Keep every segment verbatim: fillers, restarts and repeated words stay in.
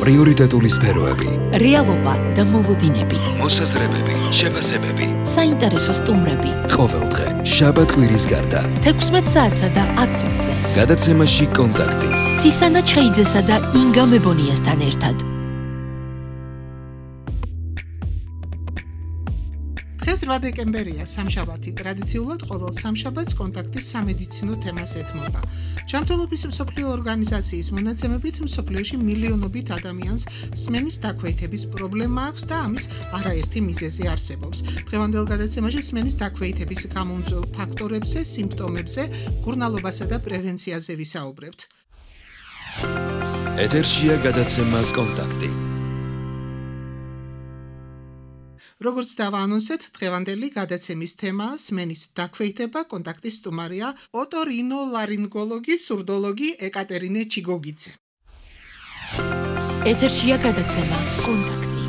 პრიორიტეტული სფეროები, რეალობა და მოლოდინები, მოსაზრებები, შეფასებები, საინტერესო სტუმრები. ყოველდღე, შაბათ-კვირის გარდა, თექვსმეტ საათსა და ათ წუთზე. გადაცემაში კონტაქტი. ცისანა ჩხეიძესა და ინგა მებონიასთან ერთად. დღეს რვა დეკემბერია, სამშაბათი. ტრადიციულად ყოველ სამშაბათს კონტაქტის სამედიცინო თემას ეთმობა. ჯანმრთელობის მსოფლიო ორგანიზაციის მონაცემებით მსოფლიოში მილიონობით ადამიანს სმენის დაქვეითების პრობლემა აქვს და ამის არაერთი მიზეზი არსებობს. დღევანდელ გადაცემაში სმენის დაქვეითების გამომწვევ ფაქტორებზე, სიმპტომებზე, მკურნალობასა და პრევენციაზე ვისაუბრებთ. ეთერშია გადაცემა კონტაქტი. როგორც დავაანონსეთ, დღევანდელი გადაცემის თემაა სმენის დაქვეითება. კონტაქტის სტუმარია ოტორინოლარინგოლოგი, სურდოლოგი ეკატერინე ჩიგოგიძე. ეთერშია გადაცემა კონტაქტი.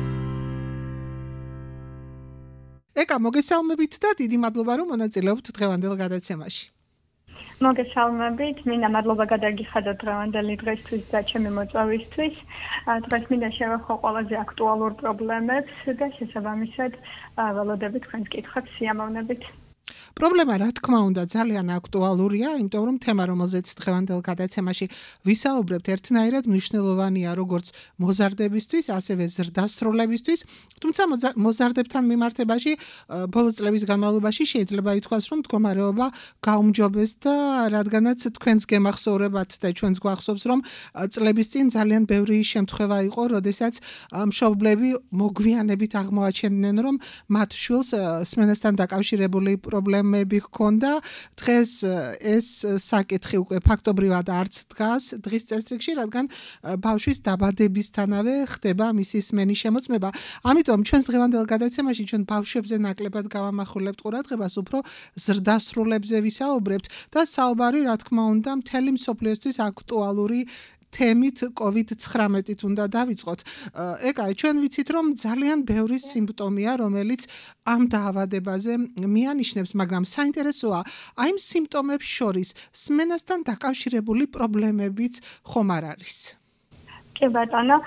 ეკა, მოგესალმებით და დიდი მადლობა, რომ მონაწილეობთ დღევანდელ გადაცემაში. მოგესალმებით, მინდა მადლობა გადაგიხადოთ დღევანდელი დღესთვის და ჩემი მოწვევისთვის. დღეს მინდა შევეხო ყველაზე აქტუალურ პრობლემებს და შესაბამისად ველოდებით თქვენს კითხვებს სიამოვნებით. პრობლემა, რა თქმა უნდა, ძალიან აქტუალურია, იმიტომ რომ თემა, რომელზეც დღევანდელ გადაცემაში ვისაუბრებთ, ერთნაირად მნიშვნელოვანია როგორც მოზარდებისთვის, ასევე ზრდასრულებისთვის, თუმცა მოზარდებთან მიმართებაში ბოლო წლების განმავლობაში შეიძლება ითქვას, რომ მდგომარეობა გაუმჯობეს და რადგანაც თქვენს გემახსოვრებათ და ჩვენს გვახსოვს, რომ წლების წინ ძალიან ბევრი შემთხვევა იყო, როდესაც მშობლები მოგვიანებით აღმოაჩენდნენ, რომ მათ შვილს სმენასთან დაკავშირებული პრობლემები ჰქონდა. დღეს ეს საკითხი უკვე ფაქტობრივად არც დგას დღის წესრიგში, რადგან ბავშვის დაბადებისთანავე ხდება მისი სმენის შემოწმება. ამიტომ ჩვენს დღევანდელ გადაცემაში ჩვენ ბავშვებზე ნაკლებად გავამახვილებთ ყურადღებას, უფრო ზრდასრულებზე ვისაუბრებთ და საუბარი, რა თქმა უნდა, მთელი მსოფლიოსთვის აქტუალური თემით კოვიდ ცხრამეტით უნდა დავიწყოთ. ეკა, ჩვენ ვიცით, რომ ძალიან ბევრი სიმპტომია, რომელიც ამ დაავადებაზე მიანიშნებს, მაგრამ საინტერესოა, აი ამ სიმპტომებს შორის სმენასთან დაკავშირებული პრობლემებიც ხომ არ არის? კი ბატონო,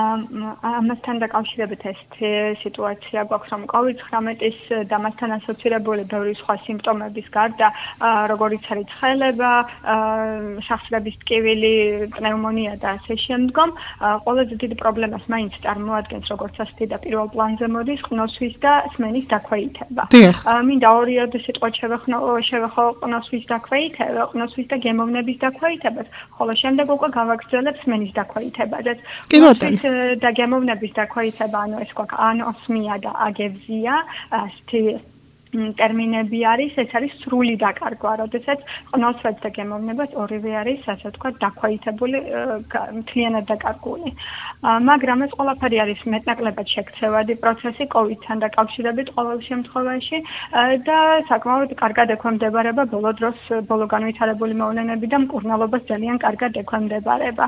ამასთან დაკავშირებით ეს სიტუაცია გვაქვს, რომ კოვიდ ცხრამეტის და მასთან ასოცირებული ბევრი სხვა სიმპტომების გარდა, როგორიც არის ცხელება, შახსრების ტკივილი, პნევმონია და ასე შემდგომ, ყველაზე დიდი პრობლემას მაინც წარმოადგენს, როგორც ასეთი და პირველ პლანზე მოდის ყნოსვის და სმენის დაქვეითება. მინდა ორი სიტყვით შევეხო ყნოსვის დაქვეითება, ყნოსვის და გემოვნების დაქვეითებას, ხოლო შემდეგ უკვე გავაგრძელებ სმენის დაქვეითებას. ყნოსვის და გემოვნების დაქვეითება, ანუ ეს გვაქვს ანოსმია და აგევზია, ასეთი ტერმინები არის, ეს არის სრული დაკარგვა, როდესაც ყნოსვაც და გემოვნებაც ორივე არის, ასე ვთქვათ, დაქვეითებული, მთლიანად დაკარგული. მაგრამ ეს ყველაფერი არის მეტნაკლებად შექცევადი პროცესი კოვიდთან დაკავშირებით ყოველ შემთხვევაში და საკმაოდ კარგად ექვემდებარება ბოლო დროს, ბოლო განვითარებული მოვლენები და მკურნალობას ძალიან კარგად ექვემდებარება.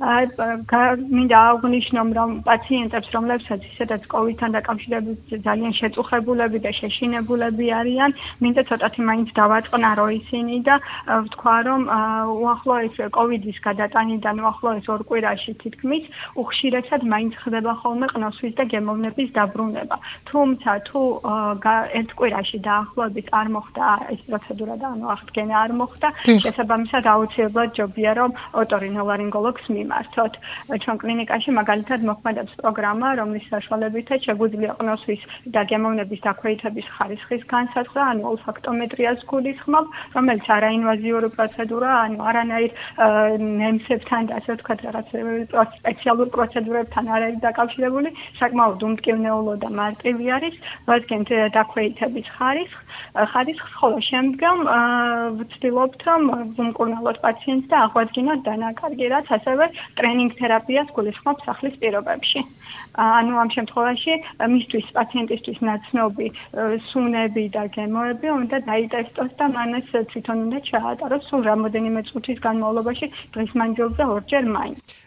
მინდა აღვნიშნო, რომ პაციენტებს, რომლებსაც ისედაც კოვიდთან დაკავშირებით ძალიან შეწუხებულები და შეშინებულები არიან, მინდა ცოტათი მაინც დავაწყნარო ისინი და ვთქვა, რომ უახლოეს კოვიდის გადატანიდან უახლოეს ორ კვირაში თითქმის უხშირესად მაინც ხდება ხოლმე ყნოსვის და გემოვნების დაბრუნება. თუმცა თუ ერთ კვირაში დაახლოებით არ მოხდა ეს პროცედურა და ანუ აღდგენა არ მოხდა, შესაბამისად აუცილებლად ჯობია, რომ ოტორინოლარინგოლოგს მიმართოთ. ჩვენ კლინიკაში მაგალითად მოქმედებს პროგრამა, რომლის საშუალებითაც შეგვიძლია ყნოსვის და გემოვნების დაქვეითების ხარისხის განსაზღვრა, ანუ ოლფაქტომეტრიას გულისხმობ, რომელიც არაინვაზიური პროცედურა, ანუ არანაირ ნემსებთან და ასე ვთქვათ, რაღაც სპეციალურ პროცედურებთან არ არის დაკავშირებული, საკმაოდ უმტკივნეულო და მარტივი არის, ვადგენთ დაქვეითების ხარისხს, ხარისხს, ხოლო შემდგომ ვცდილობთ, რომ ვუმკურნალოთ პაციენტს და აღვადგინოთ დანაკარგი, რაც ასევე ტრენინგ თერაპიას გულისხმობს სახლის პირობებში. ანუ ამ შემთხვევაში მისთვის პაციენტისთვის ნაცნობი სუნები და გემოები უნდა დაიტესტოს და მანეს თვითონ უნდა ჩაატაროს სულ რამოდენიმე წუთის განმავლობაში დღის მანძილზე ორჯერ მაინც.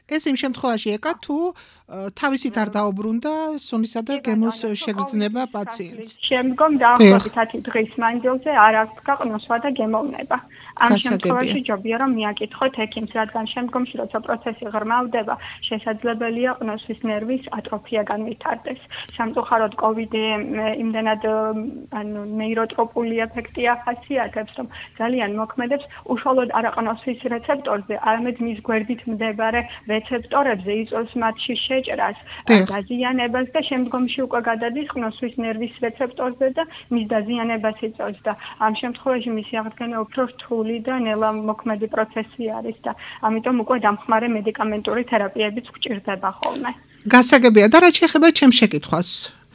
ეს იმ შემთხვევაში ეკა თუ თავისით არ დაუბრუნდა სუნისა და გემოს შეგრძნება პაციენტს. შემდგომ დაახლოებით ათი დღის მანძილზე არ აქვს გაყნოსვა და გემოვნება. ამ შემთხვევაში ჯობია რომ მიაკითხოთ ექიმს, რადგან შემდგომში როცა პროცესი ღრმავდება, შესაძლებელია ყნოსვის ნერვის ატროფია განვითარდეს. სამწუხაროდ კოვიდი იმდენად ანუ ნეიროტროპული ეფექტი ახასიათებს, რომ ძალიან მოქმედებს უშუალოდ არაყნოსვის რეცეპტორზე, არამედ მის გვერდით მდებარე რეცეპტორებზე იწვევს მათში შეჭრას, დაზიანებას და შემდგომში უკვე გადადის ყნოსვის ნერვის რეცეპტორზე და მის დაზიანებას იწვევს და ამ შემთხვევაში მისი აღდგენა უფრო რთული და ნელა მოქმედი პროცესი არის და ამიტომ უკვე დამხმარე მედიკამენტური თერაპიებიც გვჭირდება ხოლმე. გასაგებია და რაც შეეხება ჩემს შეკითხვას.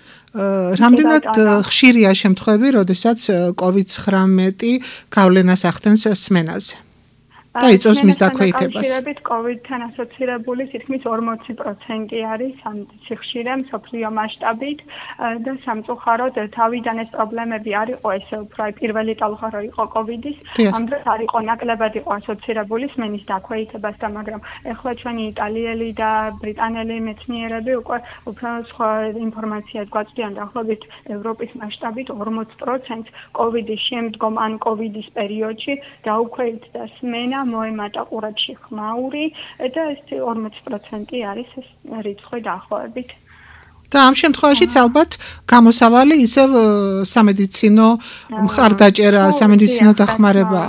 რამდენად ხშირია შემთხვევები, როდესაც კოვიდ ცხრამეტი გავლენას ახდენს სმენაზე? და იწვევს მის დაქვეითებას. შედარებით კოვიდთან ასოცირებული თითქმის ორმოცი პროცენტი არის ამ სიხშირე მსოფლიო მასშტაბით და სამწუხაროდ თავიდან ეს პრობლემები არ იყო ესე უფრო პირველი ტალღა რო იყო კოვიდის, ამ დროს არ იყო ნაკლებად იყო ასოცირებული სმენის დაქვეითებასთან, მაგრამ ეხლა ჩვენი იტალიელი და ბრიტანელი მეცნიერები უკვე უფრო სხვა ინფორმაციას გვაწვდიან დაახლოებით ევროპის მასშტაბით ორმოც პროცენტს კოვიდის შემდგომ ან კოვიდის პერიოდში დაუქვეითდა სმენა მოემატა ყურადში ხმაური და ეს ორმოცი პროცენტი არის ეს რიცხვი დაახლოებით. და ამ შემთხვევაშიც ალბათ გამოსავალი ისევ სამედიცინო მხარდაჭერა, სამედიცინო დახმარება.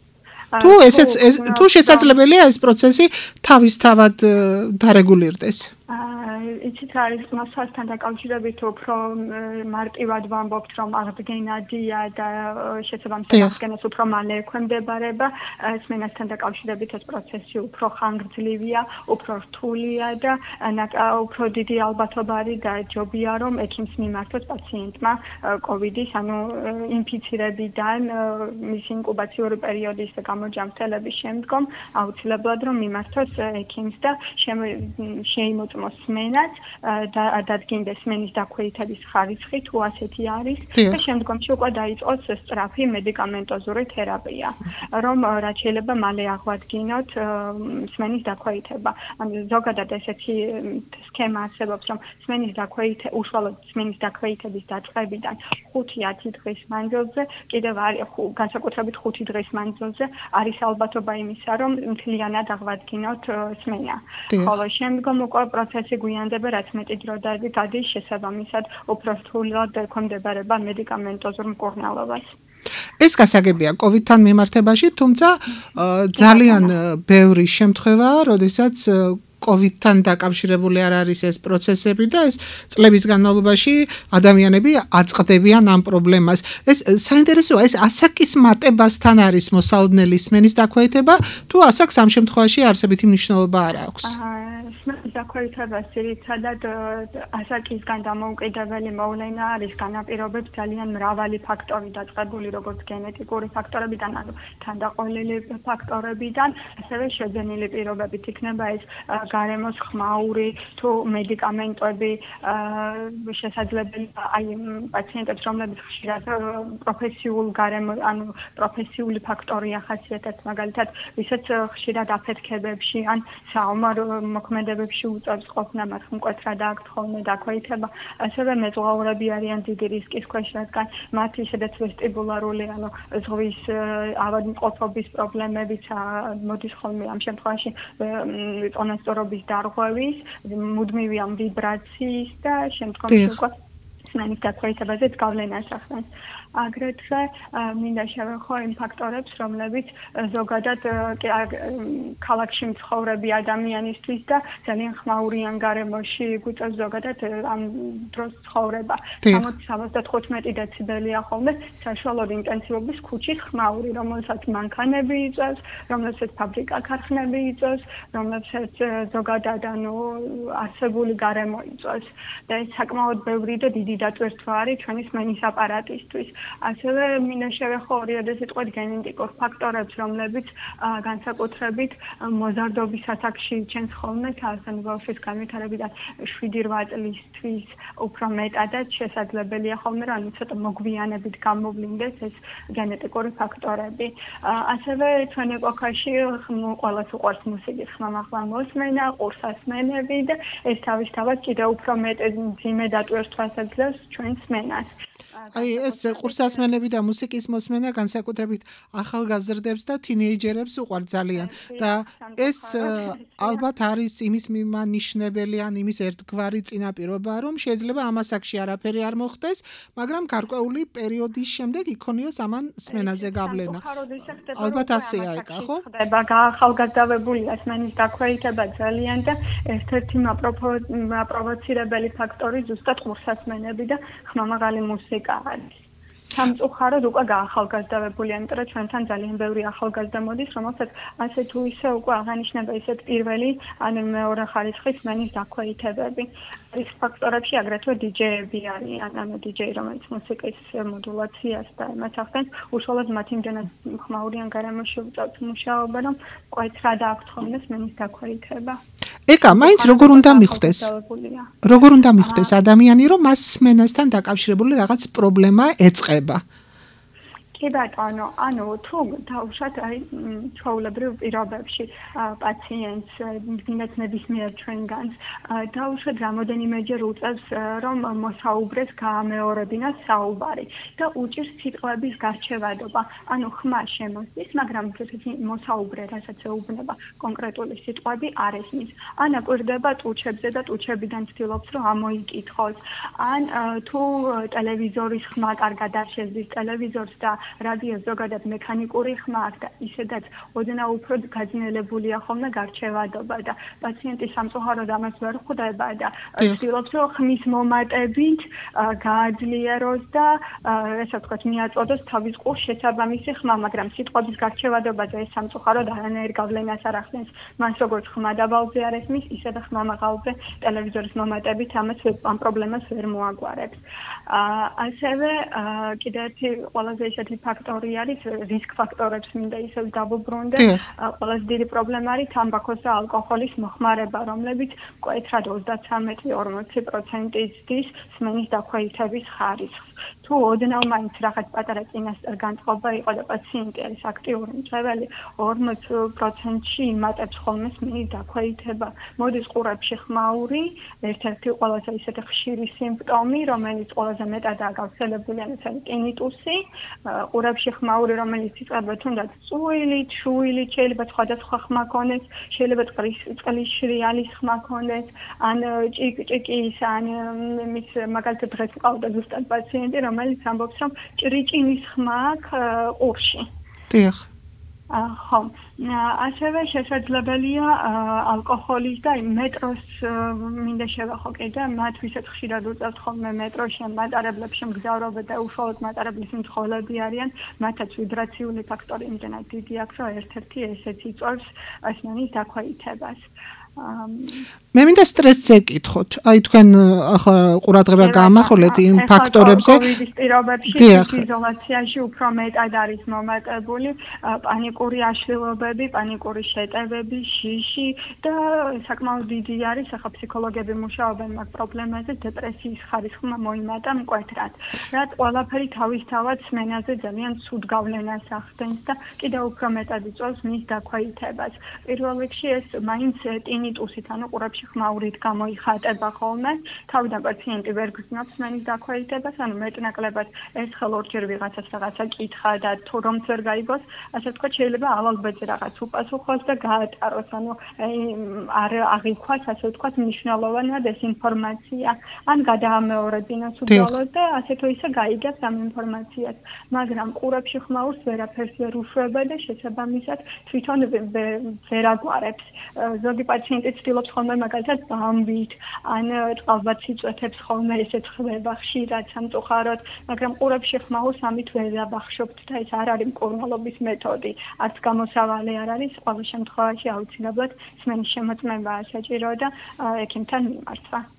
თუ ესეც თუ შესაძლებელია ეს პროცესი თავისთავად დარეგულირდეს. იცით არის ყნოსვასთან დაკავშირებით უფრო მარტივად ვამბობთ რომ აღდგენადია და შესაბამისად აღდგენას უფრო მალე ექვემდებარება სმენასთან დაკავშირებით ეს პროცესი უფრო ხანგრძლივია, უფრო რთულია და უფრო დიდი ალბათობა არის და ჯობია რომ ექიმს მიმართოს პაციენტმა კოვიდის ანუ ინფიცირებიდან მისი ინკუბაციური პერიოდის და გამოჯანმრთელების შემდგომ აუცილებლად რომ მიმართოს ექიმს და შეიმოწმოს სმენას და დადგინდეს სმენის დაქვეითების ხარისხი თუ ასეთი არის და შემდგომში უკვე დაიწყოს სწრაფი მედიკამენტოზური თერაპია რომ რაც შეიძლება მალე აღვადგინოთ სმენის დაქვეითება. ანუ ზოგადად ესეთი სქემა არსებობს რომ სმენის დაქვეითება უშუალოდ სმენის დაქვეითების დაწყებიდან ხუთი ათი დღის მანძილზე კიდევ არის განსაკუთრებით ხუთი დღის მანძილზე არის ალბათობა იმისა რომ მთლიანად აღვადგინოთ სმენა. ხოლო შემდგომ უკვე პროცესი გვიანდება რაც მეტი დრო დადის შესაბამისად უფრო რთულად ექვემდებარება მედიკამენტოზურ მკურნალობას. ეს გასაგებია კოვიდთან მიმართებაში, თუმცა ძალიან ბევრი შემთხვევაა, როდესაც კოვიდთან დაკავშირებული არ არის ეს პროცესები და ეს წლების განმავლობაში ადამიანები აწყდებიან ამ პრობლემას. ეს საინტერესოა, ეს ასაკის მატებასთან არის მოსაოდნელი სმენის დაქვეითება, თუ ასაკს ამ შემთხვევაში არსებითი მნიშვნელობა არ აქვს. სმენის დაქვეითება ძირითადად ასაკისგან დამოუკიდებელი მოვლენა არის, განაპირობებს ძალიან მრავალი ფაქტორი დაწყებული, როგორც გენეტიკური ფაქტორებიდან, ანუ თანდაყოლილი ფაქტორებიდან, ასევე შეძენილი პირობებით იქნება ეს გარემოს ხმაური თუ მედიკამენტები შესაძლებელია აი პაციენტებს რომლებიც ხშირად პროფესიულ გარემო ანუ პროფესიული ფაქტორი ახასიათებს მაგალითად ვისაც ხშირად აფეთქებებში ან საომარ მოქმედებებში უწევს ყოფნა მათ მკვეთრად აქვთ ხოლმე დაქვეითება ასევე მეზღვაურები არიან დიდი რისკის ქვეშ რადგან მათი ისედაც ვესტიბულარული ანუ ზღვის ავადმყოფობის პრობლემებიც მოდის ხოლმე ამ შემთხვევაში ტონასწორობის დარღვევის, მუდმივი ამ ვიბრაციის და შემდგომში უკვე სმენის დაქვეითებაზეც გავლენას ახდენს. აგრეთვე მინდა შევეხო იმ ფაქტორებს, რომლებიც ზოგადად ქალაქში მცხოვრები ადამიანისთვის და ძალიან ხმაურიან გარემოში გვიწევს ზოგადად ამ დროს ცხოვრება. სამოცდათხუთმეტი დეციბელია ხოლმე საშუალო ინტენსივობის ქუჩის ხმაური, რომელსაც მანქანები იწვევს, რომელსაც ფაბრიკა ქარხნები იწვევს, რომელსაც ზოგადად ანუ არსებული გარემო იწვევს. და ეს საკმაოდ ბევრი და დიდი დატვირთვა არის ჩვენი სმენის აპარატისთვის. ასევე მინდა შევეხო ორიოდე სიტყვით გენეტიკურ ფაქტორებს, რომლებიც განსაკუთრებით მოზარდობის ასაკში ჩენს ხოლმე თავისუფლ ბავშვის განვითარებიდან შვიდი რვა წლისთვის უფრო მეტადაც შესაძლებელია ხოლმე რომ ცოტა მოგვიანებით გამოვლინდეს ეს გენეტიკური ფაქტორები. ასევე ჩვენ ეპოქაში ყველას უყვარს მუსიკის ხმამაღლა მოსმენა, ყურსასმენები და ეს თავისთავად კიდევ უფრო მეტ ძიმე დატვირთვას აძლევს ჩვენს სმენას. აი ეს ყურსასმენები და მუსიკის მოსმენა განსაკუთრებით ახალგაზრდებს და თინეიჯერებს უყვართ ძალიან და ეს ალბათ არის იმის მიმანიშნებელი ან იმის ერთგვარი წინაპირობა რომ შეიძლება ამ ასაკში არაფერი არ მოხდეს, მაგრამ გარკვეული პერიოდის შემდეგ იქონიოს ამან სმენაზე გავლენა. ალბათ ასეა ეკა, ხო? ხდება გაახალგაზრდებულია სმენის დაქვეითება ძალიან და ერთ-ერთი მაპროვოცირებელი ფაქტორი ზუსტად ყურსასმენები და ხმამაღალი მუსიკა. სამწუხაროდ უკვე გაახალგაზრდებულია, იმიტომ რომ ჩვენთან ძალიან ბევრი ახალგაზრდა მოდის, რომელსაც ასე თუ ისე უკვე აღანიშნება ისეთ პირველი ან მეორე ხარისხის სმენის დაქვეითებები. ის ფაქტორებში აგრეთვე დიჯეები არიან, ანუ დიჯეი, რომელიც მუსიკის მოდულაციას და ემსახურებს, უშუალოდ მათი იმდენად ხმაურიან გარემოში უწევთ მუშაობა, რომ მკვეთრად აქვთ ხოლმე სმენის დაქვეითება. ეკა, მაინც როგორ უნდა მიხვდეს? როგორ უნდა მიხვდეს ადამიანი, რომ მას სმენასთან დაკავშირებული რაღაც პრობლემა ეწყება? კი ბატონო, ანუ თუ დავუშვათ აი ჩვეულებრივ პირობებში პაციენტს ვინმე ნებისმიერ ჩვენგანს დავუშვათ რამოდენიმეჯერ უწევს რომ მოსაუბრეს გაამეორებინა საუბარი და უჭირს სიტყვების გარჩევადობა, ანუ ხმა შემოსდის, მაგრამ მოსაუბრე რასაც ეუბნება კონკრეტული სიტყვები არ ესმის. ან აკვირდება ტუჩებზე და ტუჩებიდან ცდილობს რომ ამოიკითხოს, ან თუ ტელევიზორის ხმა კარგად არ შეძლის ტელევიზორს და რადიოს ზოგადად მექანიკური ხმა აქვს და ისედაც ოდნავ უფრო გაძნელებულია ხოლმე გარჩევადობა და პაციენტი სამწუხაროდ ამას ვერ ხვდება და ცდილობს რომ ხმის მომატებით გააძლიეროს და ესე ვთქვათ მიაწოდოს თავის ყურს შესაბამისი ხმა, მაგრამ სიტყვების გარჩევადობაზე ეს სამწუხაროდ არანაირ გავლენას არ ახდენს. მას როგორც ხმა დაბალზე არ ესმის, ისე და ხმა მაღალზე ტელევიზორის მომატებით ამას ამ პრობლემას ვერ მოაგვარებს. ასევე კიდევ ერთი ყველაზე ისეთი ფაქტორი არის რისკ ფაქტორებს მინდა ისევ დავუბრუნდე. ყველაზე დიდი პრობლემა არის თამბაქოს და ალკოჰოლის მოხმარება, რომლებიც მკვეთრად ოცდათრამეტი ორმოცი პროცენტი ზრდის სმენის დაქვეითების ხარისხს. თუ ოდნავ მაინც რაღაც პატარა წინასწარ განწყობა იყო და პაციენტი არის აქტიური მწვეველი, ორმოც პროცენტში იმატებს ხოლმე სმენის დაქვეითება. მოდის ყურებში ხმაური, ერთ-ერთი ყველაზე ისეთი ხშირი სიმპტომი, რომელიც ყველაზე მეტადაა გავრცელებული, ანუ ტინიტუსი, ყურებში ხმაური, რომელიც იწყება თუნდაც წვილი, შუილი, შეიძლება სხვადასხვა ხმა ქონდეს, შეიძლება წყლის შრიალის ხმა ქონდეს, ან ჭიკჭიკის, ან მის მაგალითად დღეს მყავდა ზუსტად პაციენტი, რომელიც ამბობს, რომ ჭრიჭინის ხმა აქვს ყურში. დიახ. ხო, ასევე შესაძლებელია ალკოჰოლის და მეტროს მინდა შევახო კიდე, მათ ვისაც ხშირად უწევთ ხოლმე მეტროში ან მატარებლებში მგზავრობა და უშუალოდ მატარებლის მძღოლები არიან, მათაც ვიბრაციული ფაქტორი იმდენად დიდი აქვს, რომ ერთ-ერთი ესეც იწვევს სმენის დაქვეითებას. მე მინდა სტრესზე კითხოთ. აი თქვენ ახლა ყურადღება გაამახვილეთ იმ ფაქტორებზე. კოვიდის პირობებში იზოლაციაში უფრო მეტად არის მომატებული პანიკური აშლილობები, პანიკური შეტევები, შიში და საკმაოდ დიდი არის ახლა ფსიქოლოგები მუშაობენ მაგ პრობლემაზე, დეპრესიის ხარისხმა მოიმატა მკვეთრად. რაც ყველაფერი თავისთავად სმენაზე ძალიან ცუდ გავლენას ახდენს და კიდევ უფრო მეტად იწვევს მის დაქვეითებას. პირველ რიგში ეს მაინც ტინიტუსით, ანუ ყურებში ხმაურით გამოიხატება ხოლმე. თავიდან პაციენტი ვერ გრძნობს სმენის დაქვეითებას, ანუ მეტნაკლებად ერთხელ ორჯერ ვიღაცას რაღაცა კითხა და თუ რომც ვერ გაიგოს, ასე ვთქვათ, შეიძლება ავალბეძე რაღაც უპასუხოს და გაატაროს, ანუ არ აღიქვას, ასე ვთქვათ, მნიშვნელოვნად ეს ინფორმაცია, ან გადაამეორებინოს უდავოდ და ასე თუ ისე გაიგებს ამ ინფორმაციას, მაგრამ ყურებში ხმაურს ვერაფერს ვერ უშვება და შესაბამისად თვითონ ვერ აგვარებს. ზოგი პაციენტი ცდილობს ხოლმე მაგალითად ბამბით, ან წყალბადს იწვეთებს ხოლმე, ესეც ხდება ხშირად სამწუხაროდ, მაგრამ ყურებში ხმაურს ამით ვერ დაბახშობთ და ეს არ არის მკურნალობის მეთოდი. არც გამოსავალი არ არის, ყოველ შემთხვევაში აუცილებლად სმენის შემოწმებაა საჭირო და ექიმთან მიმართვა.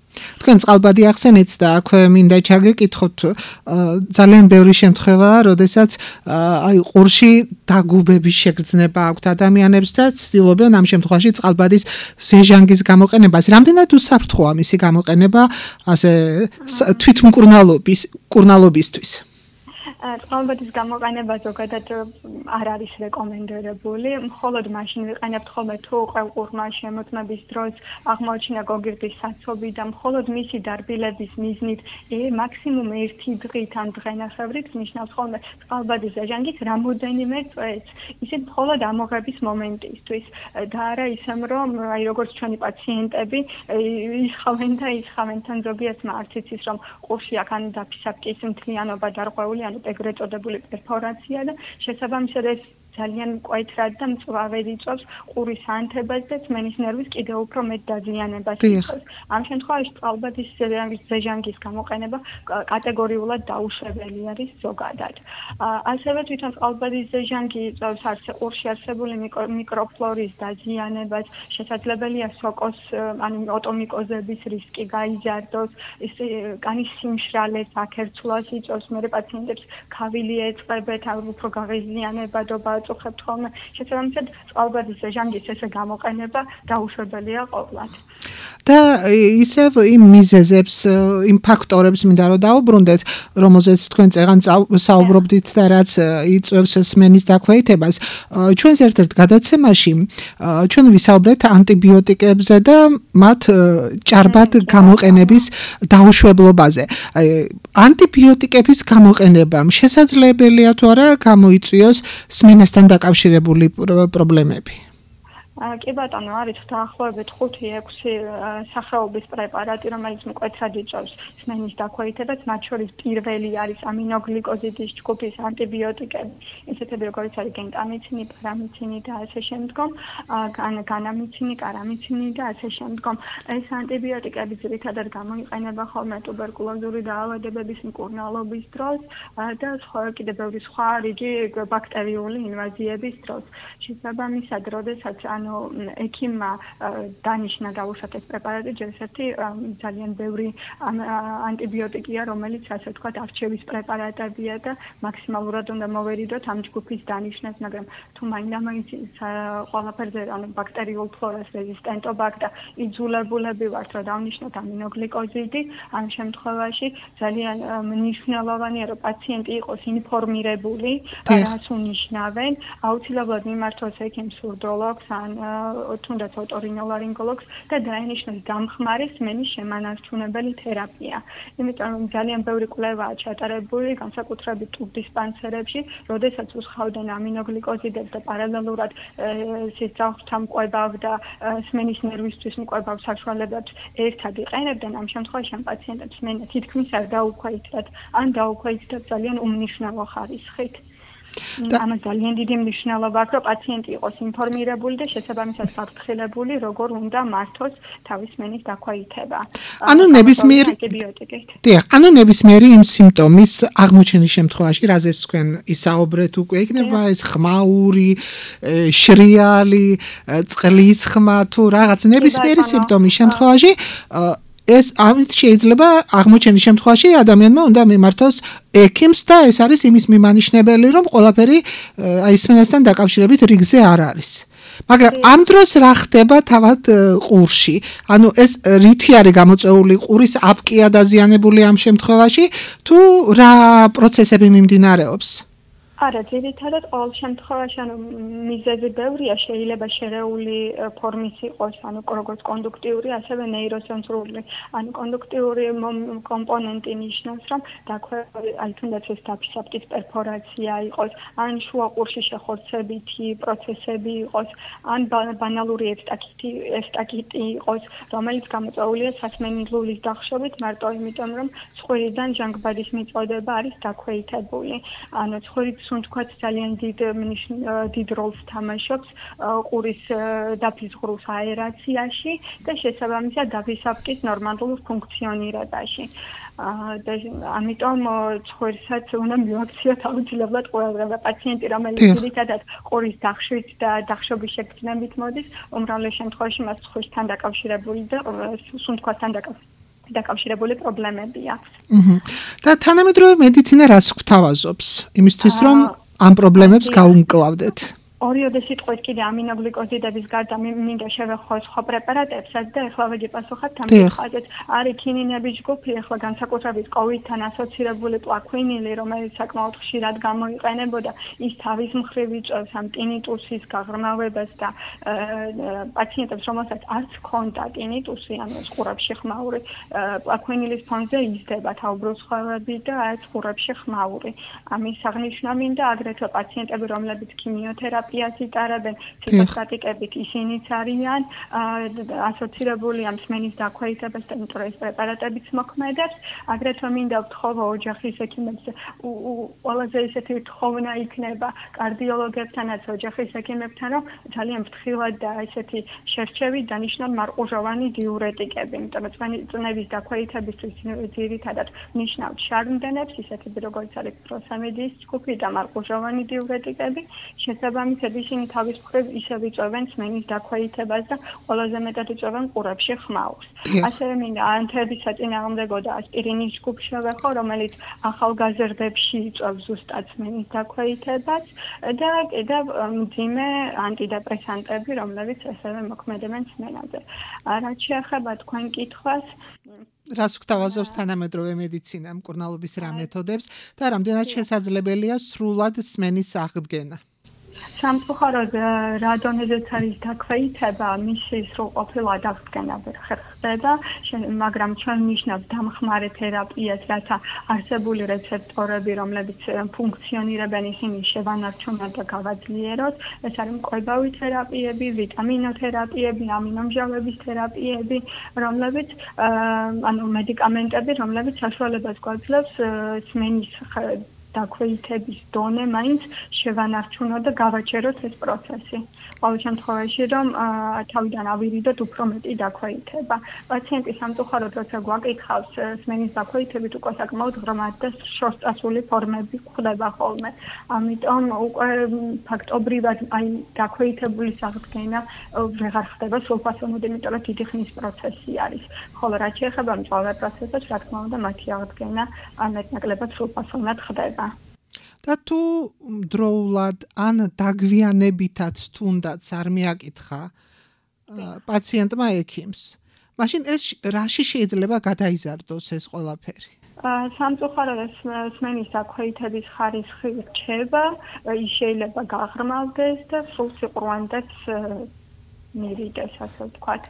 თქვენ წყალბადი ახსენეთ და აქვე მინდა ჩაგეკითხოთ ძალიან ბევრი შემთხვევაა, როდესაც აი ყურში დაგუბების შეგრძნება აქვთ ადამიანებს და ცდილობენ ამ შემთხვევაში წყალბადის ზეჟანგის გამოყენებას. რამდენად უსაფრთხოა მისი გამოყენება ასე თვითმკურნალობის კურნალობისთვის? წყალბადის გამოყენება ზოგადად არ არის რეკომენდირებული. მხოლოდ მაშინ ვიყენებთ ხოლმე თუ ყელყურმა შემოწმების დროს აღმოაჩინა გოგირდის საცობი და მხოლოდ მისი დარბილების მიზნით მაქსიმუმ ერთი დღით ან დღენახევრით ნიშნავს ხოლმე წყალბადის ზეჟანგის რამოდენიმე წვეთს. ისეთ მხოლოდ ამოღების მომენტისთვის და არა ისემ რომ აი როგორც ჩვენი პაციენტები ისხავენ და ისხავენ თან ზოგიერთმა არც იცის რომ ყურში აქ ან დაფისაბკის მთლიანობა დარღვეული ან ეგრეთ წოდებული პერფორაცია და შესაბამისად ეს ძალიან მკვეთრად და მწვავედ იწვევს ყურის ანთებას და წმენის ნერვის კიდევ უფრო მეტ დაზიანებას იწვევს. ამ შემთხვევაში წყალბადის ზეჟანგის გამოყენება კატეგორიულად დაუშვებელი არის ზოგადად. ასევე თვითონ წყალბადის ზეჟანგი იწვევს ყურში არსებული მიკროფლორის დაზიანებას, შესაძლებელია სოკოს ან ოტომიკოზების რისკი გაიზარდოს, ის კანის სიმშრალეს, აქერცვლას იწვევს, მერე პაციენტებს ქავილი ეწყებათ, უფრო გაღიზიანებადობა აწუხებთ ხოლმე. შესაბამისად წყალბადის ზეჟანგის ესე გამოყენება დაუშვებელია ყოვლად. და ისევ იმ მიზეზებს, იმ ფაქტორებს მინდა რომ დაუბრუნდეთ, რომელზეც თქვენ წეგან საუბრობდით და რაც იწვევს სმენის დაქვეითებას. ჩვენს ერთ-ერთ გადაცემაში ჩვენ ვისაუბრეთ ანტიბიოტიკებზე და მათ ჭარბად გამოყენების დაუშვებლობაზე. ანტიბიოტიკების გამოყენებამ შესაძლებელია თუ არა გამოიწვიოს სმენასთან დაკავშირებული პრობლემები? კი ბატონო, არის დაახლოებით ხუთი ექვსი სახეობის პრეპარატი, რომელიც მკვეთრად იწვევს სმენის დაქვეითებას, მათ შორის პირველი არის ამინოგლიკოზიდის ჯგუფის ანტიბიოტიკები, ისეთები როგორც არის გენტამიცინი, პარამიცინი და ასე შემდგომ, განამიცინი, კარამიცინი და ასე შემდგომ. ეს ანტიბიოტიკები ძირითადად გამოიყენება ხოლმე ტუბერკულოზური დაავადებების მკურნალობის დროს და კიდევ ბევრი სხვა რიგი ბაქტერიული ინვაზიების დროს. შესაბამისად, როდესაც ანუ ექიმმა დანიშნა დაუშვათ ეს პრეპარატი, ჯერ ერთი ძალიან ბევრი ანტიბიოტიკია, რომელიც ასე ვთქვათ არჩევის პრეპარატებია და მაქსიმალურად უნდა მოვერიდოთ ამ ჯგუფის დანიშნას, მაგრამ თუ მაინდა-მაინც ყველაფერზე ანუ ბაქტერიულ ფლორას რეზისტენტობა და იძულებულები ვართ რომ დავნიშნოთ ამინოგლიკოზიდი, ამ შემთხვევაში ძალიან მნიშვნელოვანია რომ პაციენტი იყოს ინფორმირებული, რას უნიშნავენ, აუცილებლად მიმართოს ექიმს სურდოლოგს ან თუნდაც ოტორინოლარინგოლოგს და დაენიშნოს დამხმარე სმენის შემანარჩუნებელი თერაპია. იმიტომ რომ ძალიან ბევრი კვლევაა ჩატარებული განსაკუთრებით ტუბდისპანსერებში, როდესაც უსხავდნენ ამინოგლიკოზიდებს და პარალელურად სიძახთა მკვლევავ და სმენის ნერვისთვის მკვლევავ საშუალებებს ერთად იყენებდნენ, ამ შემთხვევაში ამ პაციენტებს სმენა თითქმის არ დაუქვეითდათ, ან დაუქვეითდათ ძალიან უმნიშვნელო ხარისხით. ამას ძალიან დიდი მნიშვნელობა აქვს, რომ პაციენტი იყოს ინფორმირებული და შესაბამისად გაფრთხილებული, როგორ უნდა მართოს თავის სმენის დაქვეითება. ანუ ნებისმიერი დიახ, ანუ ნებისმიერი იმ სიმპტომის აღმოჩენის შემთხვევაში, რაზეც თქვენ ისაუბრეთ უკვე, იქნება ეს ხმაური, შრიალი, წყლის ხმა თუ რაღაც ნებისმიერი სიმპტომის შემთხვევაში ეს ამით შეიძლება აღმოჩენის შემთხვევაში ადამიანმა უნდა მიმართოს ექიმს და ეს არის იმის მიმანიშნებელი, რომ ყველაფერი აი სმენასთან დაკავშირებით რიგზე არ არის. მაგრამ ამ დროს რა ხდება თავად ყურში? ანუ ეს რითი არის გამოწვეული, ყურის აპკია დაზიანებული ამ შემთხვევაში თუ რა პროცესები მიმდინარეობს? არა, ძირითადად ყოველ შემთხვევაში ანუ მიზეზი ბევრია, შეიძლება შერეული ფორმის იყოს, ანუ როგორც კონდუქტიური, ასევე ნეიროსენსორული. ანუ კონდუქტიური კომპონენტი ნიშნავს, რომ დაქვეითებული, აი თუნდაც ეს დაფისაბკის პერფორაცია იყოს, ან შუა ყურში შეხორცებითი პროცესები იყოს, ან ბანალური ევსტაკიტი, ევსტაკიტი იყოს, რომელიც გამოწვეულია სასმენლულის დახშობით, მარტო იმიტომ, რომ ცხვირიდან ჟანგბადის მიწოდება არის დაქვეითებული. ანუ ცხვირის სუნთქვაც ძალიან დიდ დიდ როლს თამაშობს ყურის დაფისღრუს აერაციაში და შესაბამისად დაფისაბკის ნორმალურ ფუნქციონირებაში. და ამიტომ ცხვირსაც უნდა მივაქციოთ აუცილებლად ყველგან. პაციენტი, რომელიც ძირითადად ყურის დახშვით და დახშობის შეგრძნებით მოდის, უმრავლეს შემთხვევაში მას ცხვირთან დაკავშირებული და სუნთქვასთან დაკავშირებული დაკავშირებული პრობლემები აქვს. აჰა. და თანამედროვე მედიცინა რას გვთავაზობს? იმისთვის რომ ამ პრობლემებს გაუმკლავდეთ. ორიოდე სიტყვით კიდე ამინოგლიკოზიდების გარდა მინდა შევეხო სხვა პრეპარატებსაც და ეხლა ვეგიპასუხებ თამაშაზეც არის ქინინების ჯგუფი, ეხლა განსაკუთრებით კოვიდთან ასოცირებული პლაკვინილი, რომელიც საკმაოდ ხშირად გამოიყენებოდა, ის თავის მხრივ იწვევს ამ ტინიტუსის გაღრმავებას და პაციენტებს, რომელსაც არც ჰქონდა ტინიტუსი, ანუ ყურებში ხმაური, პლაკვინილის ფონზე იზრდება თავბრუსხვევები და ეს ყურებში ხმაური. ამის აღნიშვნა აგრეთვე პაციენტები, რომლებიც ქიმიოთერაპიას იტარებენ, ციტოსტატიკებით ისინიც არიან ასოცირებული ამ სმენის დაქვეითებას და ინტროის პრეპარატებიც მოქმედებს. აგრეთვე მინდა ვთხოვო ოჯახის ექიმებს, ყველაზე ისეთი თხოვნა იქნება კარდიოლოგებთანაც, ოჯახის ექიმებთან, რომ ძალიან ფრთხილად და ესეთი შერჩევით დანიშნონ მარყუჟოვანი დიურეტიკები, იმიტომ რომ წნევის დაქვეითებისთვის ძირითადად ნიშნავთ შარმდენებს, ისეთები როგორც არის პროსამედიის ჯგუფი და მარყუჟოვანი დიურეტიკები, შესაბამისად ისინი თავის მხრივ ისევ იწვევენ სმენის დაქვეითებას და ყველაზე მეტად იწვევენ ყურებში ხმაურს. ასევე მინდა ანთების საწინააღმდეგო და ასპირინის ჯგუფს შევეხო, რომელიც ახალგაზრდებში იწვევს ზუსტად სმენის დაქვეითებას და კიდევ მძიმე ანტიდეპრესანტები, რომლებიც ასევე მოქმედებენ სმენაზე. რაც შეეხება თქვენ კითხვას, რას გვთავაზობს თანამედროვე მედიცინა, მკურნალობის რა მეთოდებს და რამდენად შესაძლებელია სრულად სმენის აღდგენა? სამწუხაროდ რა დონეზეც არის დაქვეითება, მისი სრულყოფილად აღდგენა ვერ ხერხდება, მაგრამ ჩვენ ნიშნავთ დამხმარე თერაპიას, რათა არსებული რეცეპტორები, რომლებიც ფუნქციონირებენ, ისინი შევანარჩუნოთ და გავაძლიეროთ. ეს არის მკვლევარი თერაპიები, ვიტამინოთერაპიები, ამინომჟავების თერაპიები, რომლებიც ანუ მედიკამენტები, რომლებიც საშუალებას გვაძლევს სმენის დაქვეითების დონე მაინც შევანარჩუნოთ და გავაჩეროთ ეს პროცესი. ყოველ შემთხვევაში, რომ თავიდან ავირიდოთ უფრო მეტი დაქვეითება. პაციენტი სამწუხაროდ, როცა გვაკითხავს სმენის დაქვეითებით, უკვე საკმაოდ ღრმად და შორსწასული ფორმები ხდება ხოლმე. ამიტომ უკვე ფაქტობრივად აი დაქვეითებული აღდგენა ვეღარ ხდება სრულფასოვნად, იმიტომ რომ დიდი ხნის პროცესი არის. ხოლო რაც შეეხება მწვავე პროცესებს, რა თქმა უნდა, მათი აღდგენა მეტნაკლებად სრულფასოვნად ხდება. და თუ დროულად ან დაგვიანებითაც თუნდაც არ მიაკითხა პაციენტმა ექიმს, მაშინ ეს რაში შეიძლება გადაიზარდოს ეს ყველაფერი? სამწუხაროდ ეს სმენის დაქვეითების ხარისხი რჩება, ის შეიძლება გაღრმავდეს და სულ სიყვარულიც მივიდეს, ასე ვთქვათ.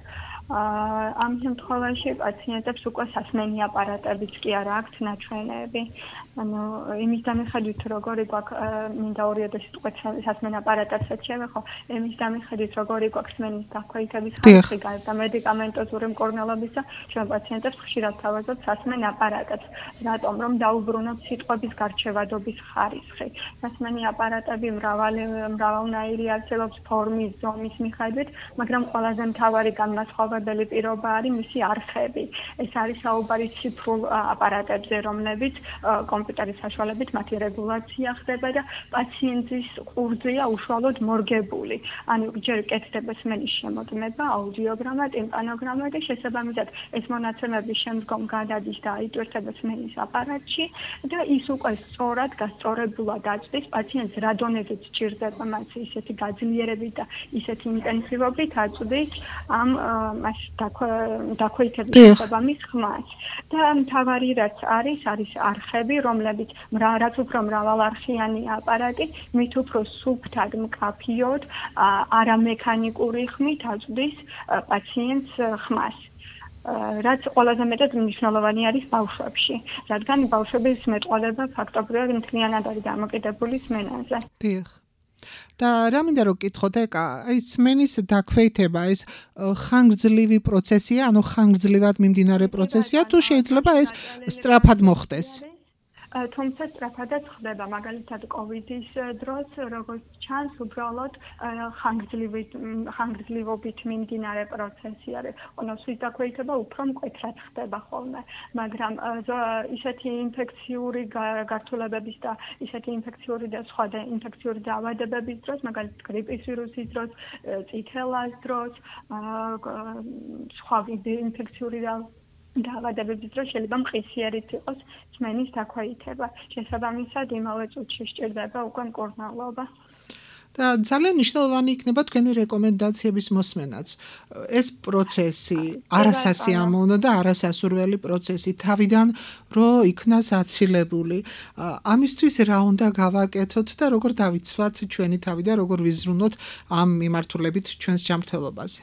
ამ შემთხვევაში პაციენტებს უკვე სასმენი აპარატებიც კი არ აქვთ ნაჩვენები. ანუ იმის დამიხედვით, როგორი გვაქვს მინდა ორიოდე სიტყვით სასმენ აპარატებსაც შევეხო, იმის დამიხედვით, როგორი გვაქვს სმენის დაქვეითების ხარისხი გარდა მედიკამენტოზური მკურნალობისა, ჩვენ პაციენტებს ხშირად თავაზობთ სასმენ აპარატებს, რატომ რომ დაუბრუნოთ სიტყვების გარჩევადობის ხარისხი. სასმენი აპარატები მრავალი მრავალნაირი არსებობს ფორმის, ზომის მიხედვით, მაგრამ ყველაზე მთავარი განმასხვავებელი პირობა არის მისი არხები. ეს არის საუბარი ციფრულ აპარატებზე, რომლებიც კომპიუტერის საშუალებით მათი რეგულაცია ხდება და პაციენტის ყურძია უშუალოდ მორგებული. ანუ ჯერ კეთდება სმენის შემოწმება, აუდიოგრამა, ტიმპანოგრამა და შესაბამისად ეს მონაცემები შემდგომ გადადის და აიტვირთება სმენის აპარატში და ის უკვე სწორად გასწორებულად აწვდის პაციენტს რა დონეზეც სჭირდება მას ისეთი გაძლიერებით და ისეთი ინტენსივობით აწვდის ამ მას დაქვეითების შესაბამის ხმას. და მთავარი რაც არის, არის არხები, რომლებიც რაც უფრო მრავალარხიანი აპარატი, მით უფრო სუფთად მკაფიოდ, არამექანიკური ხმით აწვდის პაციენტს ხმას. რაც ყველაზე მეტად მნიშვნელოვანი არის ბავშვებში, რადგან ბავშვების მეტყველება ფაქტობრივად მთლიანად არის დამოკიდებული სმენაზე. დიახ. და რა მინდა რომ გკითხოთ, ეკა, აი სმენის დაქვეითება ეს ხანგრძლივი პროცესია, ანუ ხანგრძლივად მიმდინარე პროცესია, თუ შეიძლება ეს სწრაფად მოხდეს? თუმცა სწრაფადაც ხდება, მაგალითად კოვიდის დროს, როგორც ჩანს, უბრალოდ ხანგრძლივობით მიმდინარე პროცესი არის. ყონოსის დაქვეითება უფრო მკვეთრად ხდება ხოლმე, მაგრამ ისეთი ინფექციური გართულებების და ისეთი ინფექციური და სხვა და ინფექციური დაავადებების დროს, მაგალითად გრიპის ვირუსის დროს, წითელას დროს, სხვა ინფექციური დაავადებების დროს შეიძლება მყისიერით იყოს სმენის დაქვეითება. შესაბამისად, იმავე წუთში სჭირდება უკვე მკურნალობა. და ძალიან მნიშვნელოვანი იქნება თქვენი რეკომენდაციების მოსმენაც. ეს პროცესი არასასიამოვნო და არასასურველი პროცესი თავიდან რო იქნას აცილებული. ამისთვის რა უნდა გავაკეთოთ და როგორ დავიცვათ ჩვენი თავი და როგორ ვიზრუნოთ ამ მიმართულებით ჩვენს ჯანმრთელობაზე.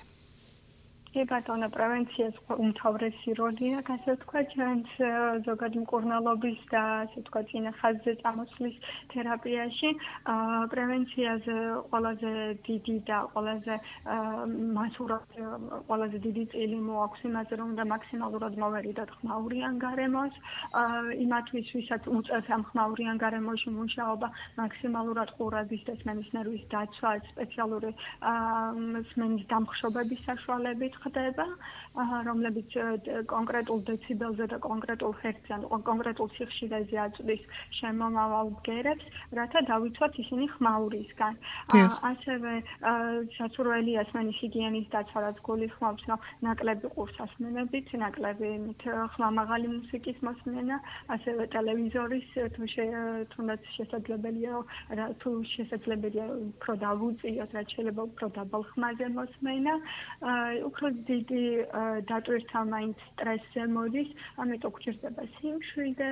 კი ბატონო, პრევენციას უმთავრესი როლია, ასე ვთქვათ, ჩვენს ზოგადი მკურნალობის და ასე ვთქვათ, წინა ხაზზე წამოსვლის თერაპიაში. პრევენციაზე ყველაზე დიდი და ყველაზე მასურად ყველაზე დიდი წილი მოაქვს იმაზე, რომ უნდა მაქსიმალურად მოვერიდოთ ხმაურიან გარემოს. იმათვის, ვისაც უწევთ ამ ხმაურიან გარემოში მუშაობა, მაქსიმალურად ყურების და სმენის ნერვის დაცვა, სპეციალური სმენის დამხშობების საშუალებით ხდება, რომლებიც კონკრეტულ დეციბელზე და კონკრეტულ ჰერცზე, კონკრეტულ სიხშირეზე აწვდის შემომავალ ბგერებს, რათა დავიცვათ ისინი ხმაურისგან. ასევე სასურველია სმენის ჰიგიენის დაცვა, რაც გულისხმობს, რომ ნაკლები ყურსასმენებით, ნაკლები ხმამაღალი მუსიკის მოსმენა, ასევე ტელევიზორის თუნდაც შესაძლებელია, თუ შესაძლებელია უფრო დავუწიოთ, რაც შეიძლება უფრო დაბალ ხმაზე მოსმენა. უფრო დიდი დატვირთვა მაინც სტრესზე მოდის, ამიტომ გვჭირდება სიმშვიდე,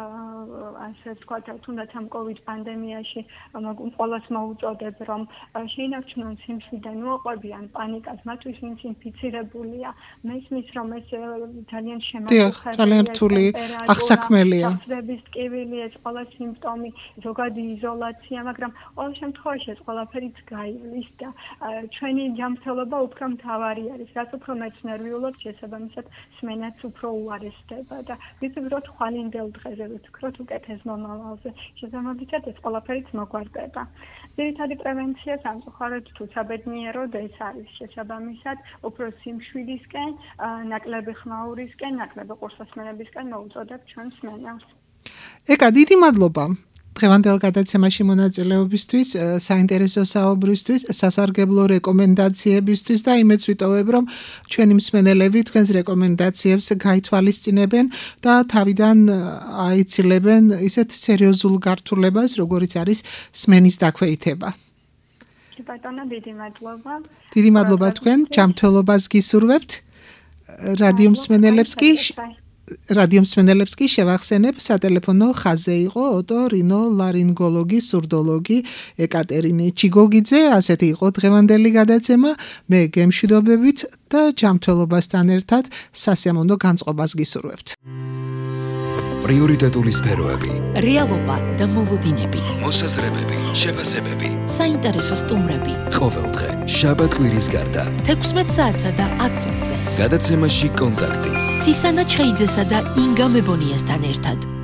ასე ვთქვათ, თუნდაც ამ კოვიდ პანდემიაში ყველას მოუწოდებ, რომ შეინარჩუნონ სიმშვიდე, მოაყვებიან პანიკას, მათთვის ვინც ინფიცირებულია, მესმის, რომ ეს ძალიან შემაწუხებელია, ძალიან რთული აღსაქმელია. ხსრების ტკივილი, ეს ყველა სიმპტომი, ზოგადი იზოლაცია, მაგრამ ყოველ შემთხვევაში ეს ყველაფერიც გაივლის და ჩვენი ჯანმრთელობა უფრო მთავარი არის. რაც უფრო მეც ნერვიულობ, შესაბამისად სმენაც უფრო უარესდება და ვიფიქროთ ხვალინდელ დღეზე, ვიფიქროთ უკეთეს მომავალზე, შესაბამისად ეს ყველაფერიც მოგვარდება. ძირითადი პრევენცია სამწუხაროდ თუ საბედნიეროდ ეს არის, შესაბამისად უფრო სიმშვიდისკენ, ნაკლები ხმაურისკენ, ნაკლები ყურსასმენებისკენ მოუწოდებ ჩვენ სმენას. ეკა, დიდი მადლობა. დღევანდელ გადაცემაში მონაწილეობისთვის, საინტერესო საუბრისთვის, სასარგებლო რეკომენდაციებისთვის და იმედს ვიტოვებ, რომ ჩვენი მსმენელები თქვენს რეკომენდაციებს გაითვალისწინებენ და თავიდან აიცილებენ ისეთ სერიოზულ გართულებას, როგორიც არის სმენის დაქვეითება. კი ბატონო, დიდი მადლობა. დიდი მადლობა თქვენ, ჯანმრთელობას გისურვებთ. რადიო მსმენელებს კი რადიო მსმენელებს კი შევახსენებ, სატელეფონო ხაზზე იყო ოტორინოლარინგოლოგი, სურდოლოგი ეკატერინე ჩიგოგიძე, ასეთი იყო დღევანდელი გადაცემა. მე გემშვიდობებით და ჯანმრთელობასთან ერთად სასიამოვნო განწყობას გისურვებთ. პრიორიტეტული სფეროები, რეალობა და მოლოდინები, მოსაზრებები, შეფასებები, საინტერესო სტუმრები. ყოველდღე, შაბათ-კვირის გარდა. თექვსმეტ საათსა და ათ წუთზე. გადაცემაში კონტაქტი. ცისანა ჩხეიძესა და ინგა მებონიასთან ერთად.